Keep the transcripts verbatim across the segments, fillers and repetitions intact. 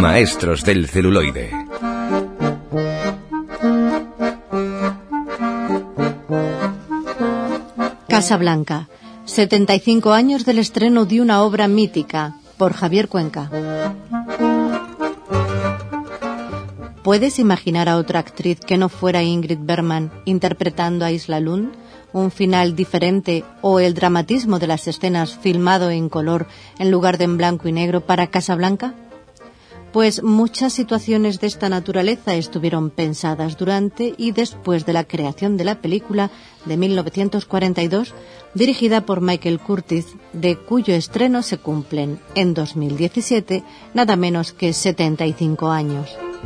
Maestros del celuloide. Casablanca, setenta y cinco años del estreno de una obra mítica, por Javier Cuenca. ¿Puedes imaginar a otra actriz que no fuera Ingrid Bergman interpretando a Isla Lund? ¿Un final diferente o el dramatismo de las escenas filmado en color en lugar de en blanco y negro para Casablanca? Pues muchas situaciones de esta naturaleza estuvieron pensadas durante y después de la creación de la película de mil novecientos cuarenta y dos, dirigida por Michael Curtiz, de cuyo estreno se cumplen en dos mil diecisiete nada menos que setenta y cinco años.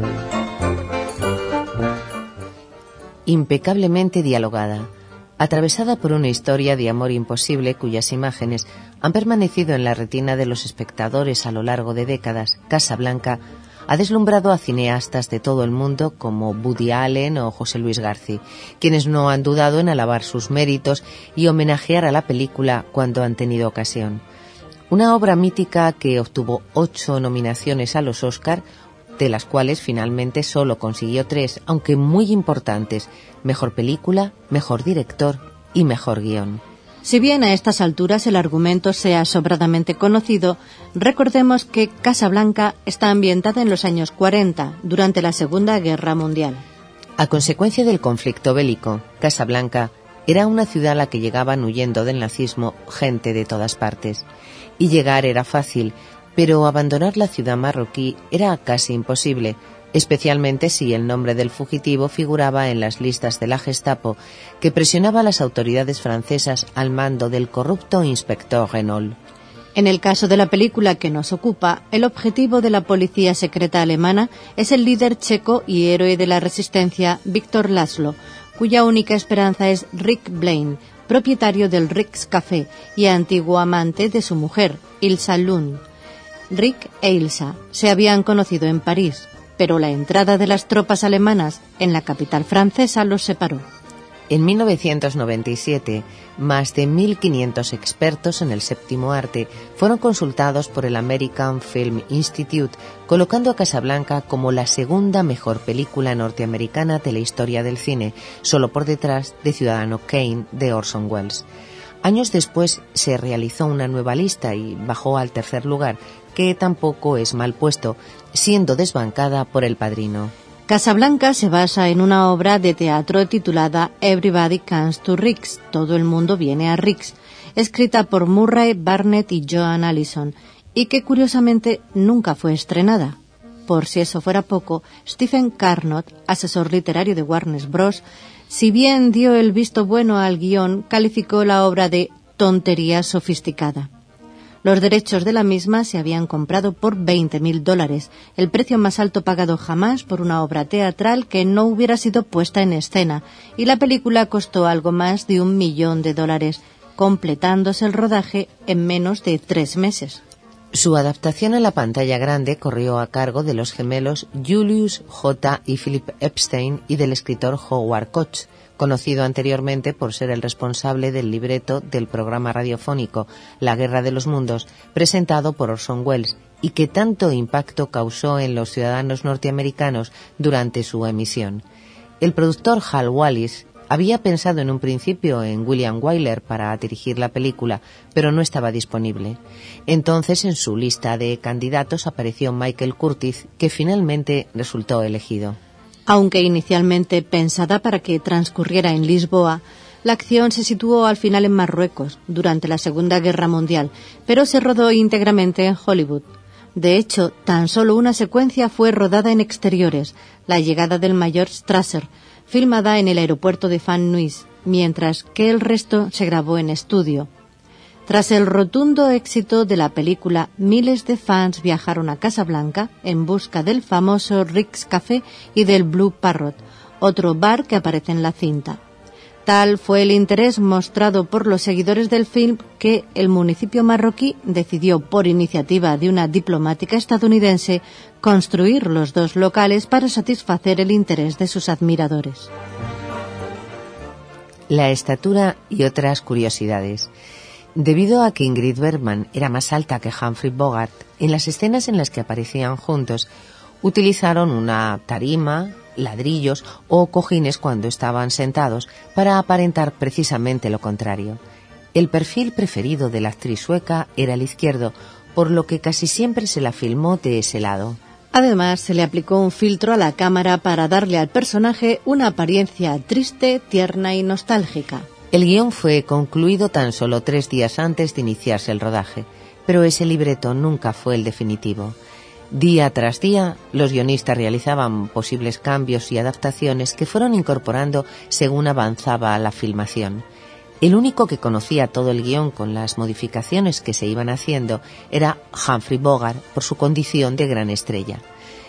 Impecablemente dialogada, atravesada por una historia de amor imposible cuyas imágenes han permanecido en la retina de los espectadores a lo largo de décadas, Casablanca ha deslumbrado a cineastas de todo el mundo como Woody Allen o José Luis García, quienes no han dudado en alabar sus méritos y homenajear a la película cuando han tenido ocasión. Una obra mítica que obtuvo ocho nominaciones a los Oscar, de las cuales finalmente solo consiguió tres, aunque muy importantes: mejor película, mejor director y mejor guión. Si bien a estas alturas el argumento sea sobradamente conocido, recordemos que Casablanca está ambientada en los años cuarenta, durante la Segunda Guerra Mundial. A consecuencia del conflicto bélico, Casablanca era una ciudad a la que llegaban huyendo del nazismo gente de todas partes. Y llegar era fácil, pero abandonar la ciudad marroquí era casi imposible, especialmente si el nombre del fugitivo figuraba en las listas de la Gestapo, que presionaba a las autoridades francesas al mando del corrupto inspector Renault. En el caso de la película que nos ocupa, el objetivo de la policía secreta alemana es el líder checo y héroe de la resistencia Viktor László, cuya única esperanza es Rick Blaine, propietario del Rick's Café y antiguo amante de su mujer, Ilsa Lund. Rick e Ilsa se habían conocido en París, pero la entrada de las tropas alemanas en la capital francesa los separó. En mil novecientos noventa y siete, más de mil quinientos expertos en el séptimo arte fueron consultados por el American Film Institute, colocando a Casablanca como la segunda mejor película norteamericana de la historia del cine, solo por detrás de Ciudadano Kane de Orson Welles. Años después se realizó una nueva lista y bajó al tercer lugar, que tampoco es mal puesto, siendo desbancada por El Padrino. Casablanca se basa en una obra de teatro titulada Everybody Comes to Rick's, todo el mundo viene a Rick's, escrita por Murray Barnett y Joan Allison, y que curiosamente nunca fue estrenada. Por si eso fuera poco, Stephen Carnot, asesor literario de Warner Bros., si bien dio el visto bueno al guión, calificó la obra de tontería sofisticada. Los derechos de la misma se habían comprado por veinte mil dólares, el precio más alto pagado jamás por una obra teatral que no hubiera sido puesta en escena, y la película costó algo más de un millón de dólares, completándose el rodaje en menos de tres meses. Su adaptación a la pantalla grande corrió a cargo de los gemelos Julius J. y Philip Epstein y del escritor Howard Koch, conocido anteriormente por ser el responsable del libreto del programa radiofónico La Guerra de los Mundos, presentado por Orson Welles, y que tanto impacto causó en los ciudadanos norteamericanos durante su emisión. El productor Hal Wallis había pensado en un principio en William Wyler para dirigir la película, pero no estaba disponible. Entonces, en su lista de candidatos apareció Michael Curtiz, que finalmente resultó elegido. Aunque inicialmente pensada para que transcurriera en Lisboa, la acción se situó al final en Marruecos, durante la Segunda Guerra Mundial, pero se rodó íntegramente en Hollywood. De hecho, tan solo una secuencia fue rodada en exteriores, la llegada del mayor Strasser, filmada en el aeropuerto de Van Nuys, mientras que el resto se grabó en estudio. Tras el rotundo éxito de la película, miles de fans viajaron a Casablanca en busca del famoso Rick's Café y del Blue Parrot, otro bar que aparece en la cinta. Tal fue el interés mostrado por los seguidores del film que el municipio marroquí decidió, por iniciativa de una diplomática estadounidense, construir los dos locales para satisfacer el interés de sus admiradores. La estatura y otras curiosidades. Debido a que Ingrid Bergman era más alta que Humphrey Bogart, en las escenas en las que aparecían juntos, utilizaron una tarima, ladrillos o cojines cuando estaban sentados para aparentar precisamente lo contrario. El perfil preferido de la actriz sueca era el izquierdo, por lo que casi siempre se la filmó de ese lado. Además, se le aplicó un filtro a la cámara para darle al personaje una apariencia triste, tierna y nostálgica. El guión fue concluido tan solo tres días antes de iniciarse el rodaje, pero ese libreto nunca fue el definitivo. Día tras día, los guionistas realizaban posibles cambios y adaptaciones que fueron incorporando según avanzaba la filmación. El único que conocía todo el guión con las modificaciones que se iban haciendo era Humphrey Bogart, por su condición de gran estrella.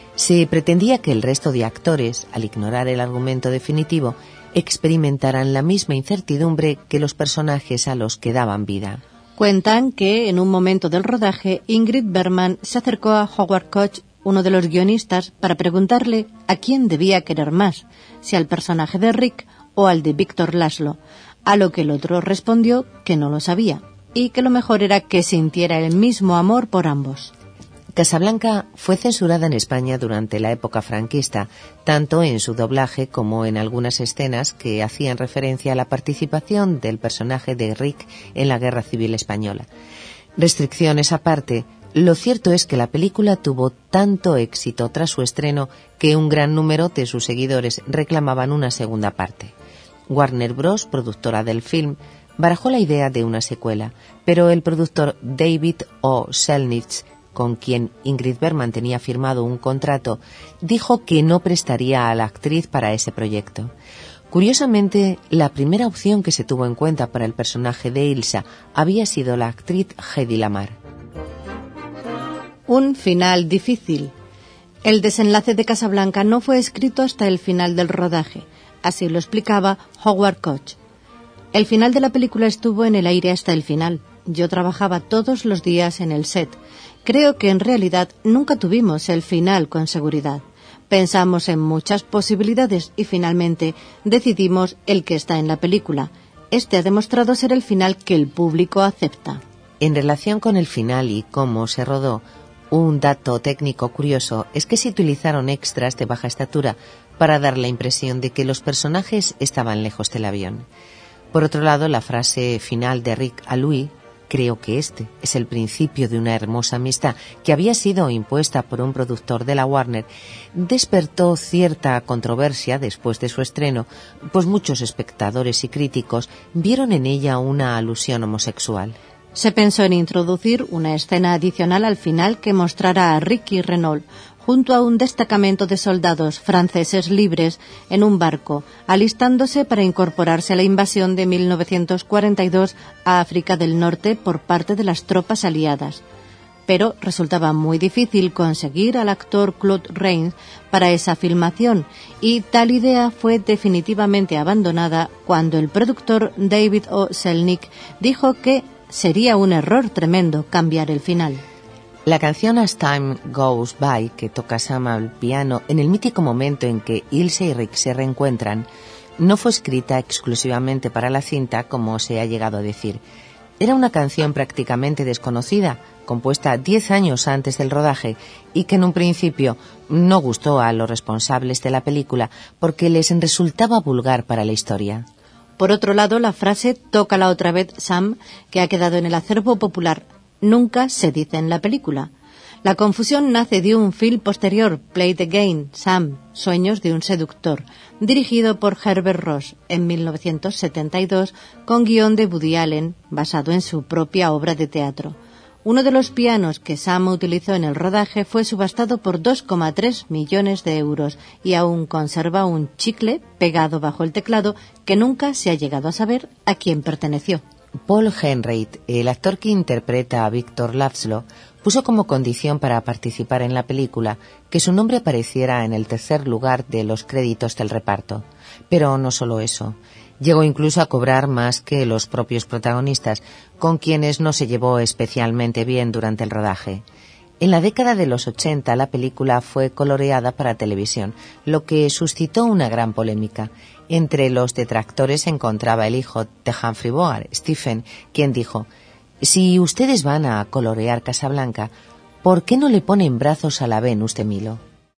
Se pretendía que el resto de actores, al ignorar el argumento definitivo, experimentaran la misma incertidumbre que los personajes a los que daban vida. Cuentan que, en un momento del rodaje, Ingrid Bergman se acercó a Howard Koch, uno de los guionistas, para preguntarle a quién debía querer más, si al personaje de Rick o al de Victor Laszlo, a lo que el otro respondió que no lo sabía, y que lo mejor era que sintiera el mismo amor por ambos. Casablanca fue censurada en España durante la época franquista, tanto en su doblaje como en algunas escenas que hacían referencia a la participación del personaje de Rick en la Guerra Civil Española. Restricciones aparte, lo cierto es que la película tuvo tanto éxito tras su estreno que un gran número de sus seguidores reclamaban una segunda parte. Warner Bros., productora del film, barajó la idea de una secuela, pero el productor David O. Selnick, con quien Ingrid Bergman tenía firmado un contrato, dijo que no prestaría a la actriz para ese proyecto. Curiosamente, la primera opción que se tuvo en cuenta para el personaje de Ilsa había sido la actriz Hedy Lamarr. Un final difícil. El desenlace de Casablanca no fue escrito hasta el final del rodaje, así lo explicaba Howard Koch. El final de la película estuvo en el aire hasta el final. Yo trabajaba todos los días en el set. Creo que en realidad nunca tuvimos el final con seguridad. Pensamos en muchas posibilidades y finalmente decidimos el que está en la película. Este ha demostrado ser el final que el público acepta. En relación con el final y cómo se rodó, un dato técnico curioso es que se utilizaron extras de baja estatura para dar la impresión de que los personajes estaban lejos del avión. Por otro lado, la frase final de Rick a Louis, creo que este es el principio de una hermosa amistad, que había sido impuesta por un productor de la Warner, despertó cierta controversia después de su estreno, pues muchos espectadores y críticos vieron en ella una alusión homosexual. Se pensó en introducir una escena adicional al final que mostrara a Ricky Renault junto a un destacamento de soldados franceses libres en un barco, alistándose para incorporarse a la invasión de mil novecientos cuarenta y dos a África del Norte por parte de las tropas aliadas. Pero resultaba muy difícil conseguir al actor Claude Rains para esa filmación y tal idea fue definitivamente abandonada cuando el productor David O. Selnick dijo que sería un error tremendo cambiar el final. La canción As Time Goes By, que toca Sam al piano en el mítico momento en que Ilse y Rick se reencuentran, no fue escrita exclusivamente para la cinta, como se ha llegado a decir. Era una canción prácticamente desconocida, compuesta diez años antes del rodaje, y que en un principio no gustó a los responsables de la película porque les resultaba vulgar para la historia. Por otro lado, la frase «tócala otra vez, Sam», que ha quedado en el acervo popular, nunca se dice en la película. La confusión nace de un film posterior, Play the Game, Sam, Sueños de un seductor, dirigido por Herbert Ross en mil novecientos setenta y dos, con guión de Woody Allen, basado en su propia obra de teatro. Uno de los pianos que Sam utilizó en el rodaje fue subastado por dos coma tres millones de euros y aún conserva un chicle pegado bajo el teclado que nunca se ha llegado a saber a quién perteneció. Paul Henreid, el actor que interpreta a Victor Laszlo, puso como condición para participar en la película que su nombre apareciera en el tercer lugar de los créditos del reparto. Pero no solo eso. Llegó incluso a cobrar más que los propios protagonistas, con quienes no se llevó especialmente bien durante el rodaje. En la década de los ochenta la película fue coloreada para televisión, lo que suscitó una gran polémica. Entre los detractores se encontraba el hijo de Humphrey Bogart, Stephen, quien dijo: Si ustedes van a colorear Casablanca, ¿por qué no le ponen brazos a la Venus de Milo?